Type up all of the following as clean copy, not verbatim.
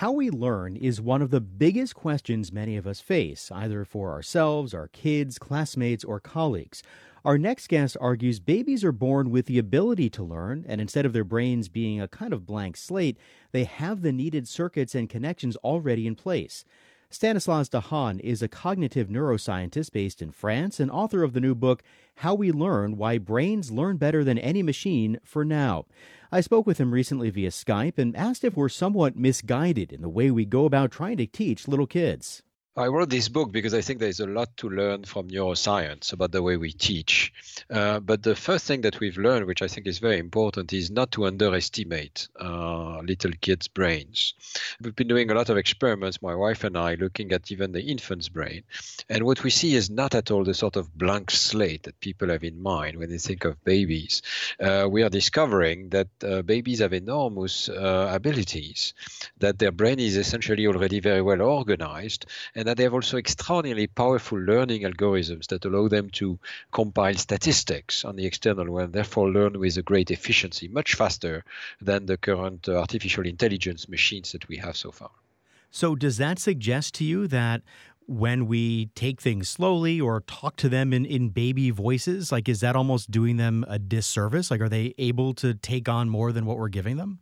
How we learn is one of the biggest questions many of us face, either for ourselves, our kids, classmates, or colleagues. Our next guest argues babies are born with the ability to learn, and instead of their brains being a kind of blank slate, they have the needed circuits and connections already in place. Stanislas Dehaene is a cognitive neuroscientist based in France and author of the new book, How We Learn, Why Brains Learn Better Than Any Machine for Now. I spoke with him recently via Skype and asked if we're somewhat misguided in the way we go about trying to teach little kids. I wrote this book because I think there's a lot to learn from neuroscience about the way we teach. But the first thing that we've learned, which I think is very important, is not to underestimate little kids' brains. We've been doing a lot of experiments, my wife and I, looking at even the infant's brain. And what we see is not at all the sort of blank slate that people have in mind when they think of babies. We are discovering that babies have enormous abilities, that their brain is essentially already very well organized, and that they have also extraordinarily powerful learning algorithms that allow them to compile statistics on the external world, therefore learn with a great efficiency, much faster than the current artificial intelligence machines that we have so far. So does that suggest to you that when we take things slowly or talk to them in baby voices, is that almost doing them a disservice? Are they able to take on more than what we're giving them?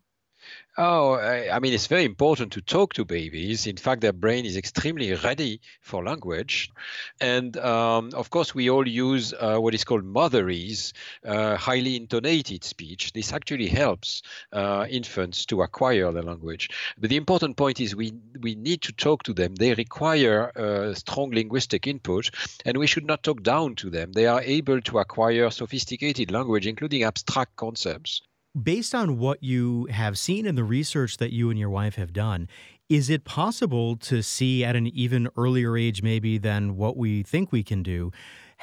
Oh, I mean, it's very important to talk to babies. In fact, their brain is extremely ready for language. And of course, we all use what is called motherese, highly intonated speech. This actually helps infants to acquire the language. But the important point is we need to talk to them. They require strong linguistic input, and we should not talk down to them. They are able to acquire sophisticated language, including abstract concepts. Based on what you have seen in the research that you and your wife have done, is it possible to see at an even earlier age maybe than what we think we can do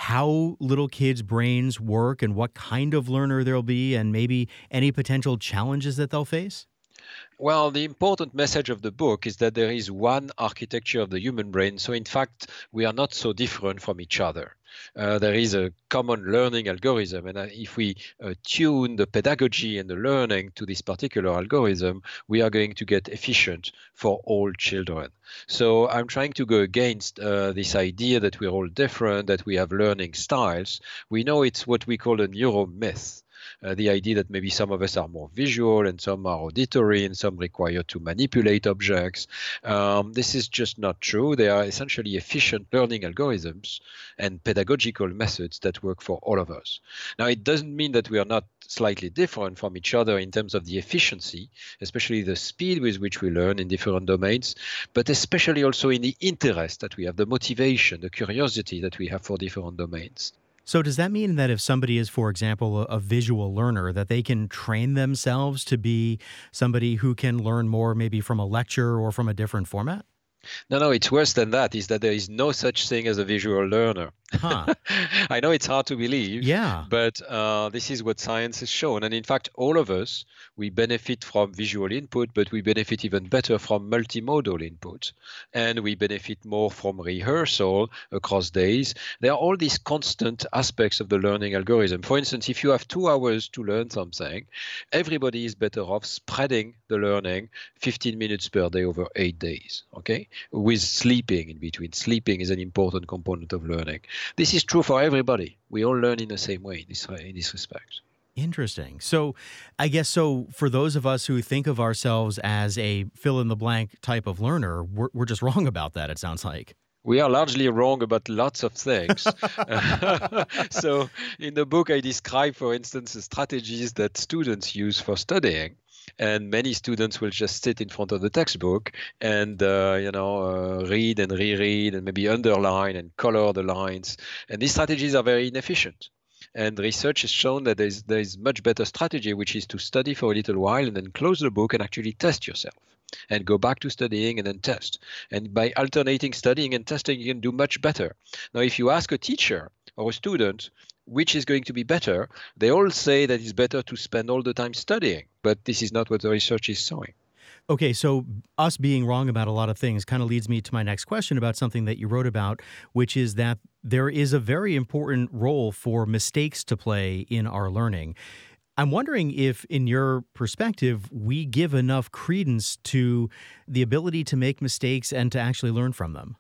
how little kids' brains work and what kind of learner they'll be and maybe any potential challenges that they'll face? Well, the important message of the book is that there is one architecture of the human brain. So in fact, we are not so different from each other. There is a common learning algorithm. And if we tune the pedagogy and the learning to this particular algorithm, we are going to get efficient for all children. So I'm trying to go against this idea that we're all different, that we have learning styles. We know it's what we call a neuromyth. The idea that maybe some of us are more visual and some are auditory and some require to manipulate objects. This is just not true. They are essentially efficient learning algorithms and pedagogical methods that work for all of us. Now, it doesn't mean that we are not slightly different from each other in terms of the efficiency, especially the speed with which we learn in different domains, but especially also in the interest that we have, the motivation, the curiosity that we have for different domains. So does that mean that if somebody is, for example, a visual learner, that they can train themselves to be somebody who can learn more maybe from a lecture or from a different format? No, it's worse than that, is that there is no such thing as a visual learner. Huh. I know it's hard to believe, Yeah. but this is what science has shown. And in fact, all of us, we benefit from visual input, but we benefit even better from multimodal input. And we benefit more from rehearsal across days. There are all these constant aspects of the learning algorithm. For instance, if you have 2 hours to learn something, everybody is better off spreading the learning 15 minutes per day over 8 days, okay? With sleeping in between. Sleeping is an important component of learning. This is true for everybody. We all learn in the same way in this respect. Interesting. So I guess for those of us who think of ourselves as a fill-in-the-blank type of learner, we're just wrong about that, it sounds like. We are largely wrong about lots of things. So in the book, I describe, for instance, the strategies that students use for studying. And many students will just sit in front of the textbook and, read and reread and maybe underline and color the lines. And these strategies are very inefficient. And research has shown that there is much better strategy, which is to study for a little while and then close the book and actually test yourself and go back to studying and then test. And by alternating studying and testing, you can do much better. Now, if you ask a teacher or a student, which is going to be better, they all say that it's better to spend all the time studying. But this is not what the research is showing. Okay, so us being wrong about a lot of things kind of leads me to my next question about something that you wrote about, which is that there is a very important role for mistakes to play in our learning. I'm wondering if, in your perspective, we give enough credence to the ability to make mistakes and to actually learn from them.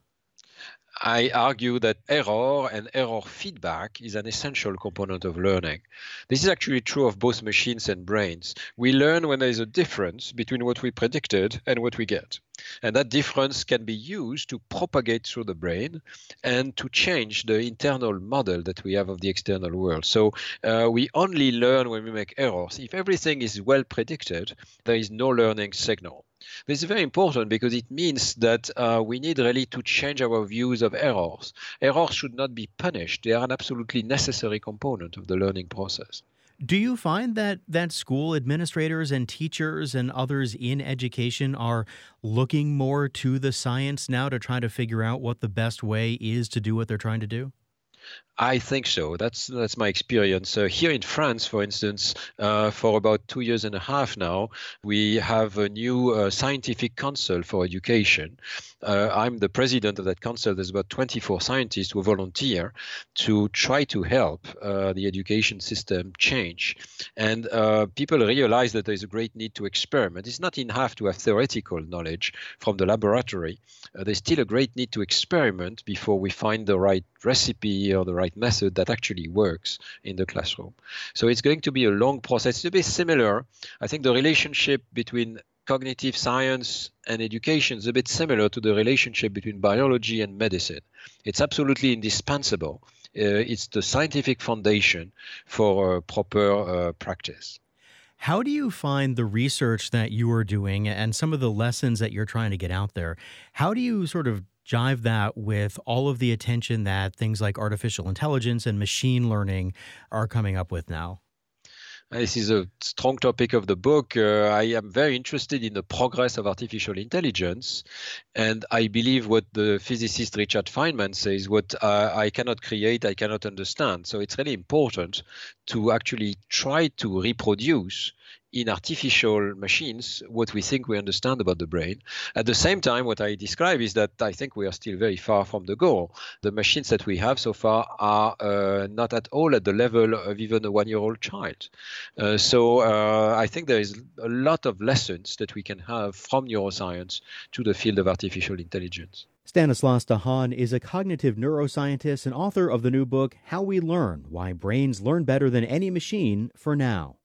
I argue that error and error feedback is an essential component of learning. This is actually true of both machines and brains. We learn when there is a difference between what we predicted and what we get. And that difference can be used to propagate through the brain and to change the internal model that we have of the external world. So we only learn when we make errors. If everything is well predicted, there is no learning signal. This is very important because it means that we need really to change our views of errors. Errors should not be punished. They are an absolutely necessary component of the learning process. Do you find that school administrators and teachers and others in education are looking more to the science now to try to figure out what the best way is to do what they're trying to do? I think so. That's my experience. Here in France, for instance, for about 2 years and a half now, we have a new scientific council for education. I'm the president of that council. There's about 24 scientists who volunteer to try to help the education system change. And people realize that there's a great need to experiment. It's not enough to have theoretical knowledge from the laboratory. There's still a great need to experiment before we find the right recipe or the right method that actually works in the classroom. So it's going to be a long process. It's a bit similar. I think the relationship between cognitive science and education is a bit similar to the relationship between biology and medicine. It's absolutely indispensable. It's the scientific foundation for proper practice. How do you find the research that you are doing and some of the lessons that you're trying to get out there? How do you sort of jive that with all of the attention that things like artificial intelligence and machine learning are coming up with now? This is a strong topic of the book. I am very interested in the progress of artificial intelligence. And I believe what the physicist Richard Feynman says, what I cannot create, I cannot understand. So it's really important to actually try to reproduce in artificial machines what we think we understand about the brain. At the same time, what I describe is that I think we are still very far from the goal. The machines that we have so far are not at all at the level of even a 1-year-old child. So I think there is a lot of lessons that we can have from neuroscience to the field of artificial intelligence. Stanislas Dehaene is a cognitive neuroscientist and author of the new book, How We Learn: Why Brains Learn Better Than Any Machine for Now.